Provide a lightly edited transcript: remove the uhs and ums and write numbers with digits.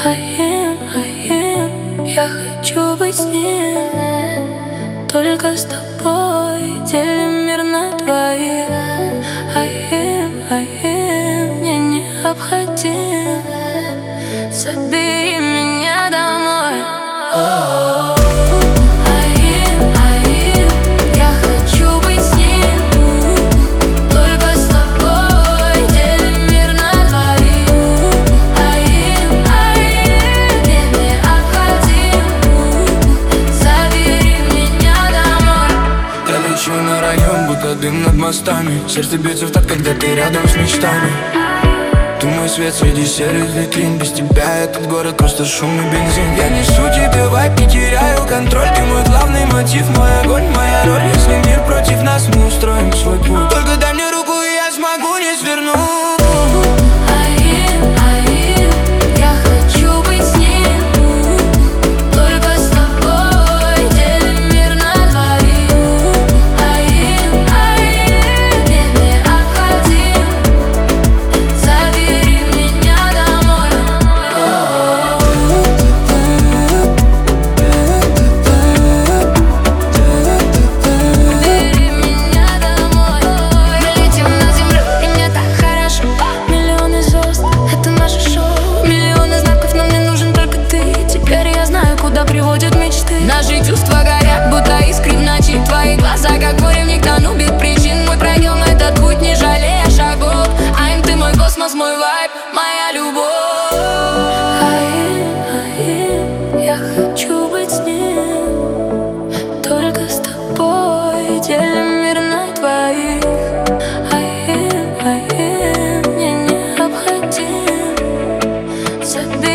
Я хочу быть с ним, только с тобой. Делим мир на двоих. Мне необходим. Забери меня домой. Я хочу быть с ним, только с тобой. Делим мир на двоих. Мне необходим. Забери меня домой. Я лечу на район, будто дым над мостами. Сердце бьется в такт, когда ты рядом с мечтами. Ты мой свет среди серых витрин. Без тебя этот город просто шум и бензин. Я несу тебе вайп, не теряю контроль. Ты мой главный мотив, мой огонь, моя роль. Если мир против нас, мы устроим свой путь. Только дай мне руку, и я смогу не свернуть. Я хочу быть с ним, только с тобой. Делим мир на двоих. Мне необходим. Забери меня домой. Забери меня домой. Мы летим на землю, и мне так хорошо. Миллионы звезд, это наше шоу. Миллионы знаков, но мне нужен только ты. Теперь я знаю, куда приводят мечты. Наши чувства горят, будто искры в ночи. Твои глаза, как море, в них тону без причин. Мы пройдем этот путь, не жалея шагов. Ты мой космос, мой вайб, моя любовь. Я хочу быть с ним, только с тобой. Делим мир на двоих. Мне необходим. Забери